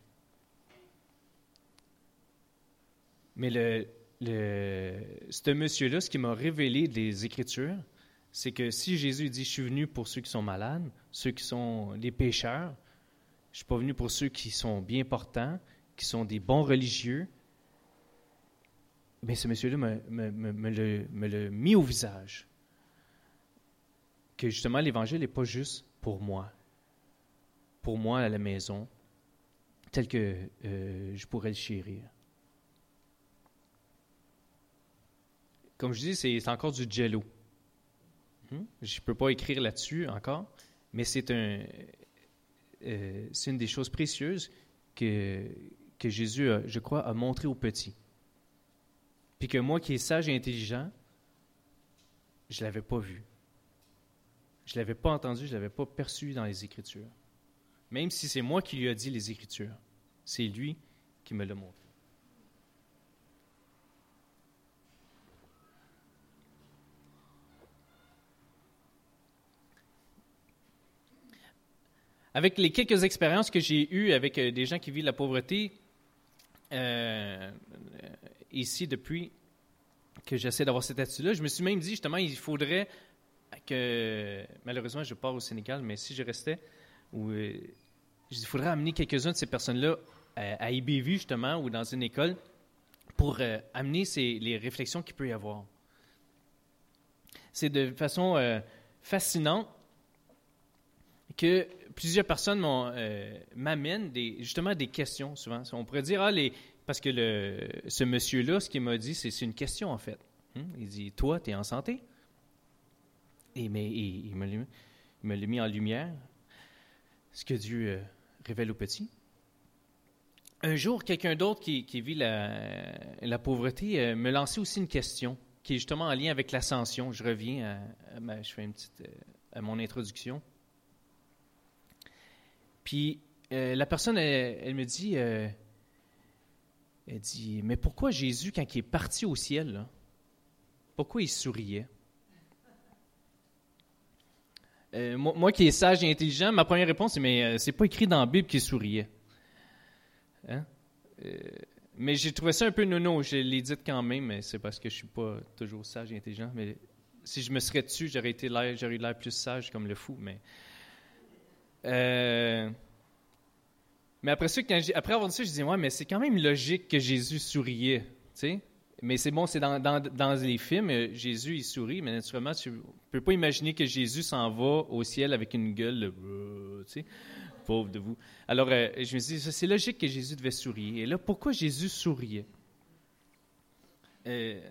Mais le, le, ce monsieur-là, ce qui m'a révélé des Écritures, c'est que si Jésus dit « Je suis venu pour ceux qui sont malades, ceux qui sont des pécheurs, je ne suis pas venu pour ceux qui sont bien portants, qui sont des bons religieux », bien, ce monsieur-là me, me, me, me, le, me l'a mis au visage. Que justement, l'Évangile n'est pas juste pour moi, pour moi à la maison, tel que euh, je pourrais le chérir. Comme je dis, c'est, c'est encore du jello. Hum? Je ne peux pas écrire là-dessus encore, mais c'est, un, euh, c'est une des choses précieuses que, que Jésus, a, je crois, a montré aux petits. Puis que moi, qui est sage et intelligent, je ne l'avais pas vu. Je ne l'avais pas entendu, je ne l'avais pas perçu dans les Écritures. Même si c'est moi qui lui ai dit les Écritures, c'est lui qui me l'a montré. Avec les quelques expériences que j'ai eues avec des gens qui vivent la pauvreté, euh, ici depuis que j'essaie d'avoir cette attitude-là, je me suis même dit justement il faudrait que, malheureusement je pars au Sénégal, mais si je restais, où, euh, je dis, il faudrait amener quelques-uns de ces personnes-là à, à I B V justement ou dans une école pour euh, amener ces, les réflexions qu'il peut y avoir. C'est de façon euh, fascinante que plusieurs personnes euh, m'amènent des, justement des questions souvent. On pourrait dire, ah, les, parce que le, ce monsieur-là, ce qu'il m'a dit, c'est, c'est une question en fait. Hum? Il dit, toi, tu es en santé? Et mais, il, il, me l'a, il me l'a mis en lumière, ce que Dieu euh, révèle aux petits. Un jour, quelqu'un d'autre qui, qui vit la, la pauvreté euh, me lançait aussi une question qui est justement en lien avec l'ascension. Je reviens à, à ma, je fais une petite, à mon introduction. Puis euh, la personne, elle, elle me dit, euh, elle dit, mais pourquoi Jésus, quand il est parti au ciel, là, pourquoi il souriait? Euh, moi, moi qui est sage et intelligent, ma première réponse, c'est, mais euh, c'est pas écrit dans la Bible qu'il souriait. Hein? Euh, mais j'ai trouvé ça un peu nono, je l'ai dit quand même, mais c'est parce que je suis pas toujours sage et intelligent. Mais si je me serais dessus, j'aurais été l'air, j'aurais eu l'air plus sage comme le fou. Mais, euh, mais après ça, quand j'ai, après avoir dit ça, je dis ouais, mais c'est quand même logique que Jésus souriait, tu sais. Mais c'est bon, c'est dans, dans, dans les films, Jésus il sourit, mais naturellement, tu ne peux pas imaginer que Jésus s'en va au ciel avec une gueule, tu sais. Pauvre de vous. Alors, euh, je me suis dit, c'est logique que Jésus devait sourire. Et là, pourquoi Jésus souriait? Euh,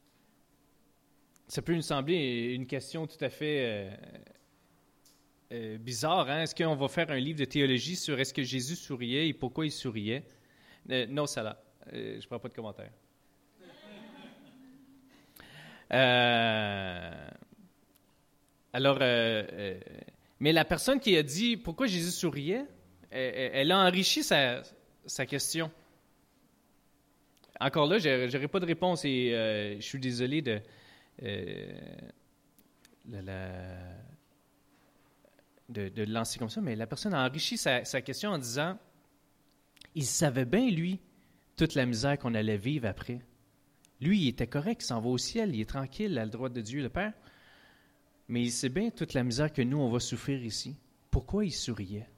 ça peut nous sembler une question tout à fait euh, euh, bizarre. Hein? Est-ce qu'on va faire un livre de théologie sur est-ce que Jésus souriait et pourquoi il souriait? Euh, non, ça là. Euh, je ne prends pas de commentaire. Euh, alors, euh, euh, mais la personne qui a dit pourquoi Jésus souriait, elle, elle a enrichi sa, sa question. Encore là, je n'aurai pas de réponse et euh, je suis désolé de, euh, la, la, de, de le lancer comme ça, mais la personne a enrichi sa, sa question en disant il savait bien, lui, toute la misère qu'on allait vivre après. Lui, il était correct, il s'en va au ciel, il est tranquille à la droite de Dieu, le Père. Mais il sait bien toute la misère que nous, on va souffrir ici. Pourquoi il souriait?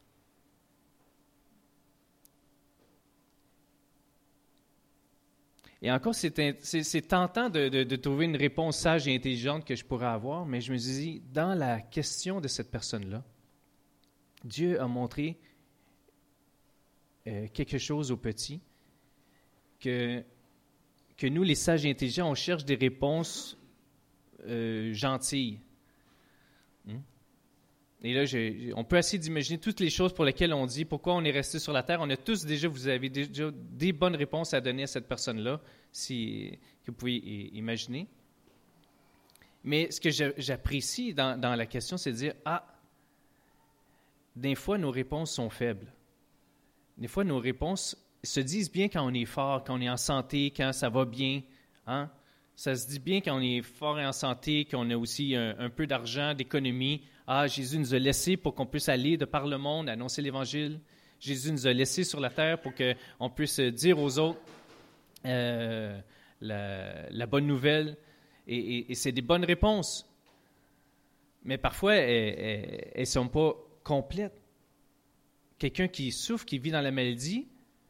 Et encore, c'est, c'est, c'est tentant de, de, de trouver une réponse sage et intelligente que je pourrais avoir, mais je me dis, dans la question de cette personne-là, Dieu a montré euh, quelque chose aux petits, que, que nous, les sages et intelligents, on cherche des réponses euh, gentilles. Hum? Et là, je, on peut essayer d'imaginer toutes les choses pour lesquelles on dit pourquoi on est resté sur la terre. On a tous déjà, vous avez déjà des bonnes réponses à donner à cette personne-là, si, que vous pouvez imaginer. Mais ce que j'apprécie dans, dans la question, c'est de dire, ah, des fois, nos réponses sont faibles. Des fois, nos réponses se disent bien quand on est fort, quand on est en santé, quand ça va bien. Hein? Ça se dit bien quand on est fort et en santé, qu'on a aussi un, un peu d'argent, d'économie. Ah, Jésus nous a laissés pour qu'on puisse aller de par le monde, annoncer l'Évangile. Jésus nous a laissés sur la terre pour qu'on puisse dire aux autres euh, la, la bonne nouvelle. Et, et, et c'est des bonnes réponses. Mais parfois, elles ne sont pas complètes. Quelqu'un qui souffre, qui vit dans la maladie,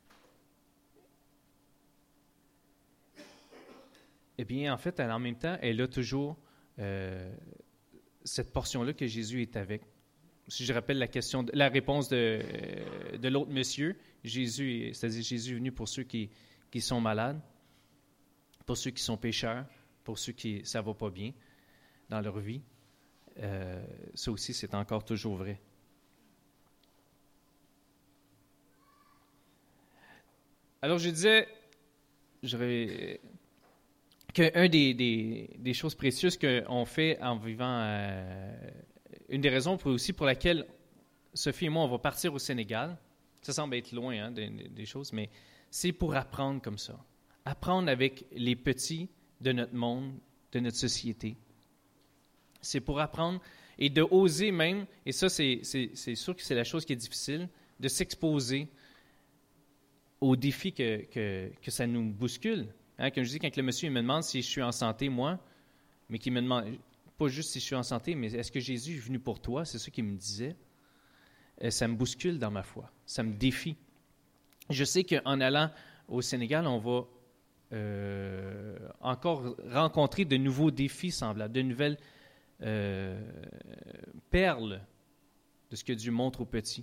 eh bien, en fait, en même temps, elle a toujours euh, cette portion-là que Jésus est avec. Si je rappelle la question, de, la réponse de, de l'autre monsieur, Jésus, c'est-à-dire Jésus est venu pour ceux qui, qui sont malades, pour ceux qui sont pécheurs, pour ceux qui ça va pas bien dans leur vie. Euh, ça aussi, c'est encore toujours vrai. Alors, je disais, j'aurais... qu'un des, des, des choses précieuses qu'on fait en vivant, euh, une des raisons pour, aussi pour laquelle Sophie et moi, on va partir au Sénégal, ça semble être loin hein, des, des choses, mais c'est pour apprendre comme ça. Apprendre avec les petits de notre monde, de notre société. C'est pour apprendre et de oser même, et ça c'est, c'est, c'est sûr que c'est la chose qui est difficile, de s'exposer aux défis que, que, que ça nous bouscule. Hein, comme je dis, quand le monsieur il me demande si je suis en santé, moi, mais qu'il me demande, pas juste si je suis en santé, mais est-ce que Jésus est venu pour toi? C'est ça qu'il me disait. Euh, ça me bouscule dans ma foi. Ça me défie. Je sais qu'en allant au Sénégal, on va euh, encore rencontrer de nouveaux défis semblables, de nouvelles euh, perles de ce que Dieu montre aux petits.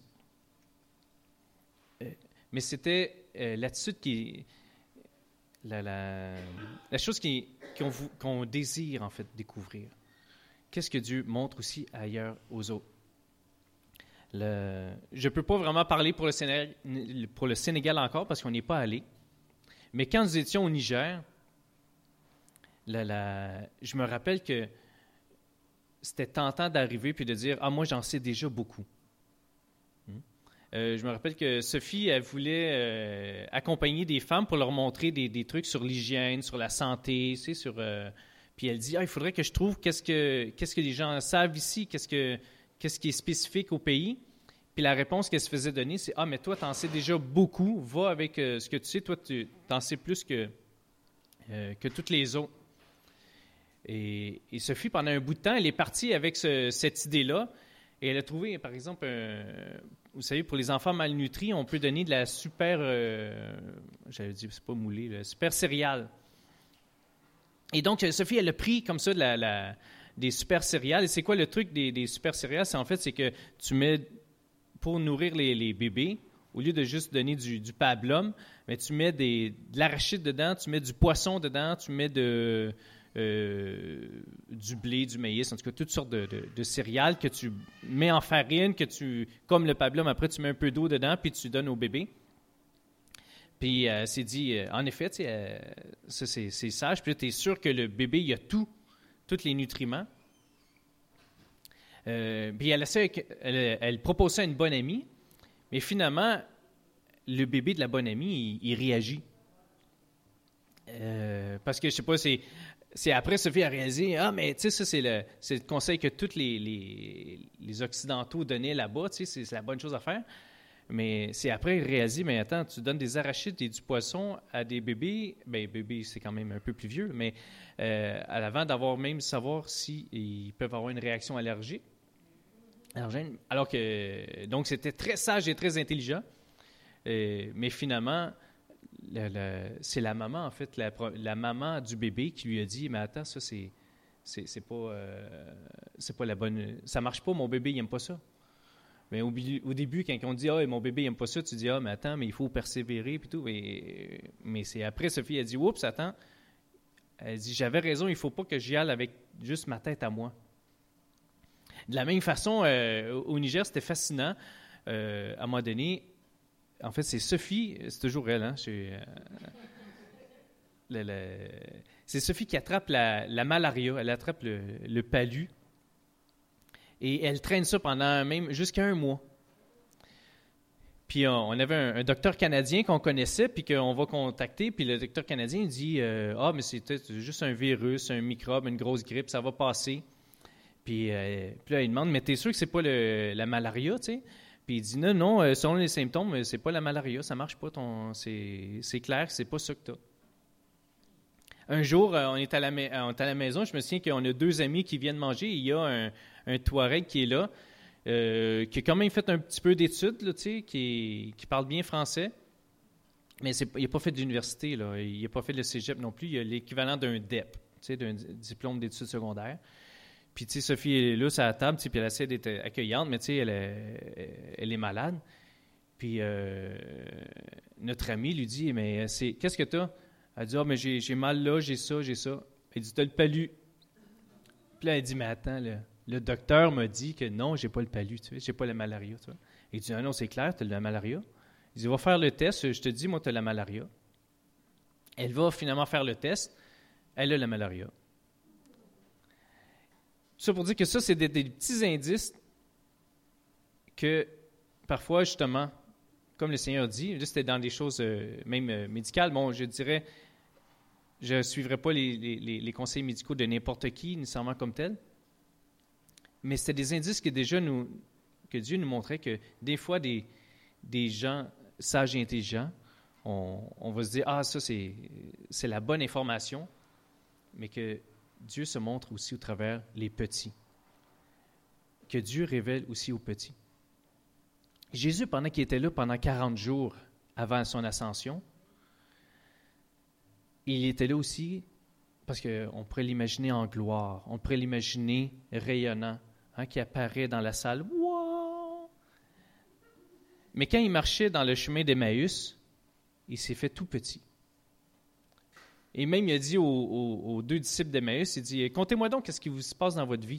Euh, mais c'était euh, l'attitude qui... La, la, la chose qui, qu'on, qu'on désire, en fait, découvrir. Qu'est-ce que Dieu montre aussi ailleurs aux autres? Le, je ne peux pas vraiment parler pour le, Sénégal, pour le Sénégal encore parce qu'on n'y est pas allé. Mais quand nous étions au Niger, la, la, je me rappelle que c'était tentant d'arriver puis de dire « Ah, moi, j'en sais déjà beaucoup. » Euh, je me rappelle que Sophie, elle voulait euh, accompagner des femmes pour leur montrer des, des trucs sur l'hygiène, sur la santé, tu sais, sur... Euh, puis elle dit, ah, il faudrait que je trouve qu'est-ce que, qu'est-ce que les gens savent ici, qu'est-ce, que, qu'est-ce qui est spécifique au pays. Puis la réponse qu'elle se faisait donner, c'est, ah, mais toi, tu en sais déjà beaucoup, va avec euh, ce que tu sais, toi, tu en sais plus que, euh, que toutes les autres. Et, et Sophie, pendant un bout de temps, elle est partie avec ce, cette idée-là, et elle a trouvé, par exemple, un... Vous savez, pour les enfants malnutris, on peut donner de la super, euh, j'allais dire, c'est pas moulé, la super céréales. Et donc, Sophie, elle a pris comme ça de la, la, des super céréales. Et c'est quoi le truc des, des super céréales? C'est en fait, c'est que tu mets, pour nourrir les, les bébés, au lieu de juste donner du, du pablum, mais tu mets des, de l'arachide dedans, tu mets du poisson dedans, tu mets de... Euh, du blé, du maïs, en tout cas, toutes sortes de, de, de céréales que tu mets en farine, que tu, comme le pablum, après tu mets un peu d'eau dedans, puis tu donnes au bébé. Puis euh, c'est dit, euh, en effet, euh, ça c'est, c'est sage, puis là, tu es sûr que le bébé, il a tout, tous les nutriments. Euh, puis elle, essaie, elle, elle propose ça à une bonne amie, mais finalement, le bébé de la bonne amie, il, il réagit. Euh, parce que, je sais pas, c'est... C'est après, Sophie a réalisé, ah, mais tu sais, ça, c'est le, c'est le conseil que tous les, les, les Occidentaux donnaient là-bas, tu sais, c'est, c'est la bonne chose à faire. Mais c'est après, il a réalisé, mais attends, tu donnes des arachides et du poisson à des bébés, bien, bébés, c'est quand même un peu plus vieux, mais euh, à l'avant d'avoir même savoir s'ils peuvent avoir une réaction allergique. Allergène. Alors que, donc, c'était très sage et très intelligent, euh, mais finalement, Le, le, c'est la maman, en fait, la, la maman du bébé qui lui a dit, mais attends, ça, c'est, c'est, c'est pas, euh, c'est pas la bonne... Ça marche pas, mon bébé, il aime pas ça. Mais au, au début, quand on dit, ah, mon bébé, il aime pas ça, tu dis, ah, mais attends, mais il faut persévérer, puis tout. Mais, mais c'est après, Sophie a dit, oups, attends. Elle dit, j'avais raison, il faut pas que j'y aille avec juste ma tête à moi. De la même façon, euh, au Niger, c'était fascinant. Euh, à un moment donné, en fait, c'est Sophie, c'est toujours elle, hein? C'est, euh, le, le, c'est Sophie qui attrape la, la malaria, elle attrape le, le palu, et elle traîne ça pendant même jusqu'à un mois. Puis on, on avait un, un docteur canadien qu'on connaissait, puis qu'on va contacter, puis le docteur canadien dit euh, ah, mais c'est juste un virus, un microbe, une grosse grippe, ça va passer. Puis, euh, puis là, il demande, mais t'es sûr que c'est pas le, la malaria, tu sais? Puis il dit, non, non, selon les symptômes, c'est pas la malaria, ça marche pas, ton, c'est, c'est clair, c'est pas ça que t'as. Un jour, on est, à la, on est à la maison, je me souviens qu'on a deux amis qui viennent manger, et il y a un, un Touareg qui est là, euh, qui a quand même fait un petit peu d'études, là, tu sais, qui, qui parle bien français, mais c'est, il n'a pas fait d'université, là, il n'a pas fait le cégep non plus, il a l'équivalent d'un D E P, tu sais, d'un diplôme d'études secondaires. Puis, tu sais, Sophie est là, sur la table, puis elle essaie d'être accueillante, mais tu sais, elle, elle est malade. Puis, euh, notre ami lui dit, mais c'est, qu'est-ce que tu as? Elle dit, ah, oh, mais j'ai, j'ai mal là, j'ai ça, j'ai ça. Elle dit, tu as le palu. Puis là, elle dit, mais attends, là, le docteur m'a dit que non, j'ai pas le palu, tu sais, j'ai pas la malaria, tu vois. Il dit, ah non, c'est clair, tu as la malaria. Il dit, va faire le test, je te dis, moi, tu as la malaria. Elle va finalement faire le test, elle a la malaria. Ça pour dire que ça, c'est des, des petits indices que parfois, justement, comme le Seigneur dit, là, c'était dans des choses euh, même euh, médicales. Bon, je dirais, je ne suivrai pas les, les, les conseils médicaux de n'importe qui, nécessairement comme tel, mais c'était des indices que déjà nous, que Dieu nous montrait que des fois, des, des gens sages et intelligents, on, on va se dire, ah, ça, c'est, c'est la bonne information, mais que Dieu se montre aussi au travers les petits, que Dieu révèle aussi aux petits. Jésus, pendant qu'il était là, pendant quarante jours avant son ascension, il était là aussi, parce qu'on pourrait l'imaginer en gloire, on pourrait l'imaginer rayonnant, hein, qui apparaît dans la salle. Wow! Mais quand il marchait dans le chemin d'Emmaüs, il s'est fait tout petit. Et même, il a dit aux, aux, aux deux disciples d'Emmaüs, il dit, « Contez-moi donc qu'est-ce qui vous se passe dans votre vie. »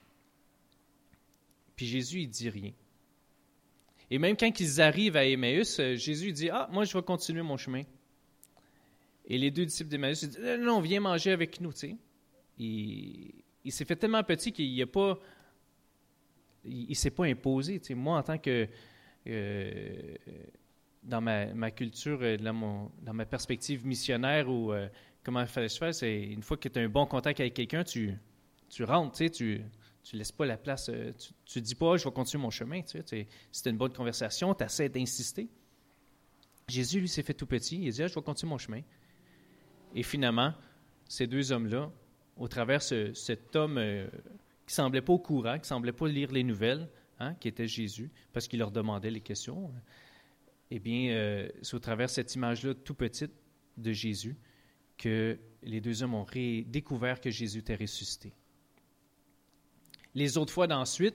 Puis Jésus, il dit rien. Et même quand ils arrivent à Emmaüs, Jésus dit, « Ah, moi, je vais continuer mon chemin. » Et les deux disciples d'Emmaüs disent, « Non, non, viens manger avec nous. » Tu sais. Il, il s'est fait tellement petit qu'il ne pas, il, il s'est pas imposé. Tu sais. Moi, en tant que, euh, dans ma, ma culture, dans, mon, dans ma perspective missionnaire, ou euh, comment il fallait se faire, c'est une fois que tu as un bon contact avec quelqu'un, tu, tu rentres, tu sais, tu tu ne laisses pas la place, tu ne dis pas, je vais continuer mon chemin. Tu sais, si tu as une bonne conversation, tu essaies d'insister. Jésus, lui, s'est fait tout petit. Il a dit, ah, je vais continuer mon chemin. Et finalement, ces deux hommes-là, au travers de cet homme euh, qui ne semblait pas au courant, qui ne semblait pas lire les nouvelles, hein, qui était Jésus, parce qu'il leur demandait les questions, eh bien, euh, c'est au travers de cette image-là tout petite de Jésus que les deux hommes ont ré- découvert que Jésus était ressuscité. Les autres fois d'ensuite,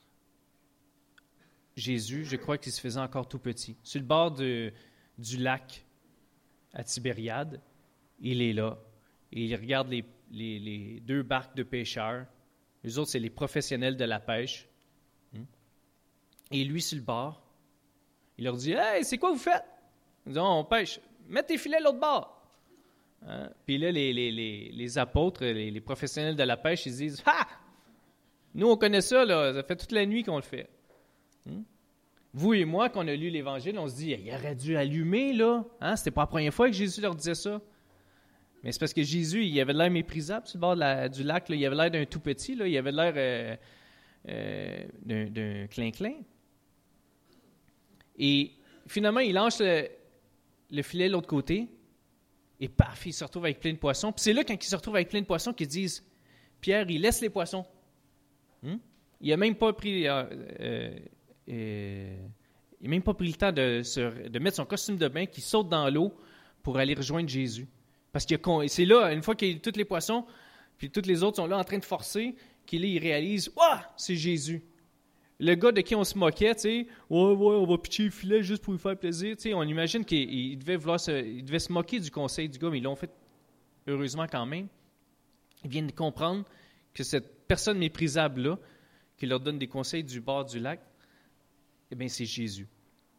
Jésus, je crois qu'il se faisait encore tout petit. Sur le bord de, du lac à Tibériade, il est là. Et il regarde les, les, les deux barques de pêcheurs. Les autres, c'est les professionnels de la pêche. Et lui, sur le bord, il leur dit, « Hey, c'est quoi vous faites? » Ils disent, « On pêche. Mets tes filets l'autre bord. Hein? » Puis là, les, les, les, les apôtres, les, les professionnels de la pêche, ils disent, « Ha! Nous, on connaît ça, là. Ça fait toute la nuit qu'on le fait. Hmm? Vous et moi, quand on a lu l'Évangile, on se dit, il aurait dû allumer, là. Hein? C'était pas la première fois que Jésus leur disait ça. Mais c'est parce que Jésus, il avait l'air méprisable sur le bord de la, du lac. Là. Il avait l'air d'un tout petit. Là. Il avait l'air euh, euh, d'un, d'un clin-clin. Et finalement, il lance le, le filet de l'autre côté. Et paf, il se retrouve avec plein de poissons. Puis c'est là, quand il se retrouve avec plein de poissons, qu'ils disent, Pierre, il laisse les poissons. Hmm? Il n'a même pas pris euh, euh, euh, il a même pas pris le temps de, se, de mettre son costume de bain, qui saute dans l'eau pour aller rejoindre Jésus. Parce que c'est là, une fois qu'il y a tous les poissons, puis tous les autres sont là en train de forcer, qu'il il réalise, « Ouah, c'est Jésus! » Le gars de qui on se moquait, tu sais, « Ouais, ouais, on va pitcher le filet juste pour lui faire plaisir. » Tu sais, on imagine qu'il il devait, vouloir se, il devait se moquer du conseil du gars, mais ils l'ont fait heureusement quand même. Ils viennent de comprendre que cette personne méprisable-là, qui leur donne des conseils du bord du lac, eh bien, c'est Jésus.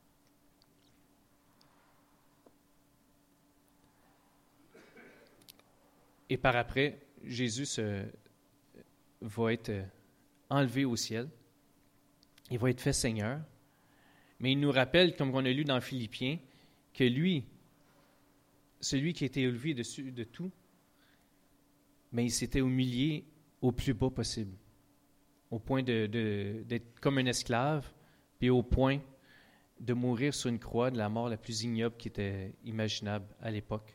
Et par après, Jésus se, va être enlevé au ciel. Il va être fait Seigneur. Mais il nous rappelle, comme on a lu dans Philippiens, que lui, celui qui a été élevé dessus de tout, mais il s'était humilié au plus bas possible, au point de, de, d'être comme un esclave, puis au point de mourir sur une croix, de la mort la plus ignoble qui était imaginable à l'époque.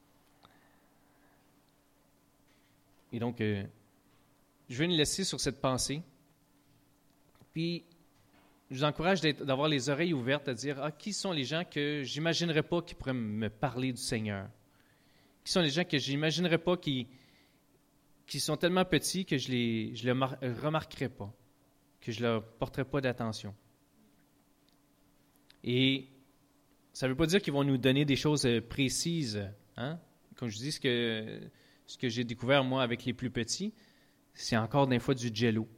Et donc, euh, je vais nous laisser sur cette pensée. Puis, je vous encourage d'avoir les oreilles ouvertes à dire, ah, qui sont les gens que j'imaginerais pas qui pourraient me parler du Seigneur? Qui sont les gens que j'imaginerais pas qui, qui sont tellement petits que je les, je les remarquerais pas, que je leur porterais pas d'attention? Et ça ne veut pas dire qu'ils vont nous donner des choses précises. Hein? Comme je dis, ce que, ce que j'ai découvert, moi, avec les plus petits, c'est encore des fois du jello.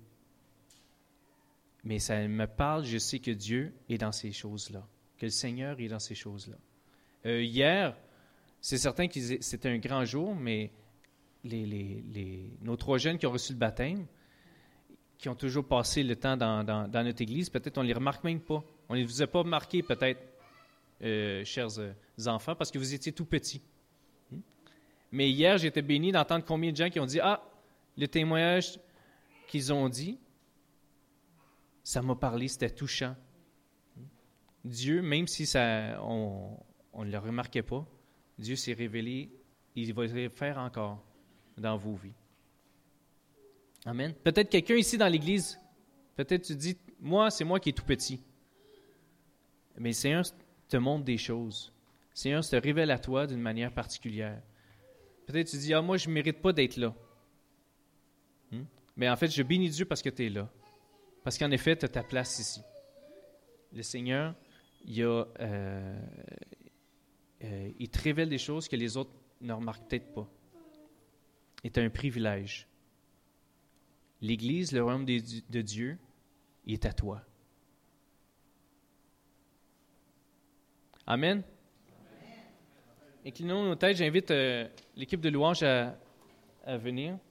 Mais ça me parle, je sais que Dieu est dans ces choses-là, que le Seigneur est dans ces choses-là. Euh, hier, c'est certain que c'était un grand jour, mais les, les, les, nos trois jeunes qui ont reçu le baptême, qui ont toujours passé le temps dans, dans, dans notre église, peut-être on ne les remarque même pas. On ne vous a pas marqué, peut-être, euh, chers euh, enfants, parce que vous étiez tout petits. Hmm? Mais hier, j'étais béni d'entendre combien de gens qui ont dit « Ah, le témoignage qu'ils ont dit, ça m'a parlé, c'était touchant. » Dieu, même si ça, on, on ne le remarquait pas, Dieu s'est révélé, il va le faire encore dans vos vies. Amen. Peut-être quelqu'un ici dans l'Église, peut-être tu dis, moi, c'est moi qui est tout petit. Mais le Seigneur te montre des choses. Le Seigneur se révèle à toi d'une manière particulière. Peut-être tu dis, ah, moi, je ne mérite pas d'être là. Hmm? Mais en fait, je bénis Dieu parce que tu es là. Parce qu'en effet, tu as ta place ici. Le Seigneur il, y a, euh, euh, il te révèle des choses que les autres ne remarquent peut-être pas. Et tu as un privilège. L'Église, le royaume de, de Dieu, il est à toi. Amen. Inclinons nos têtes, j'invite euh, l'équipe de louange à, à venir.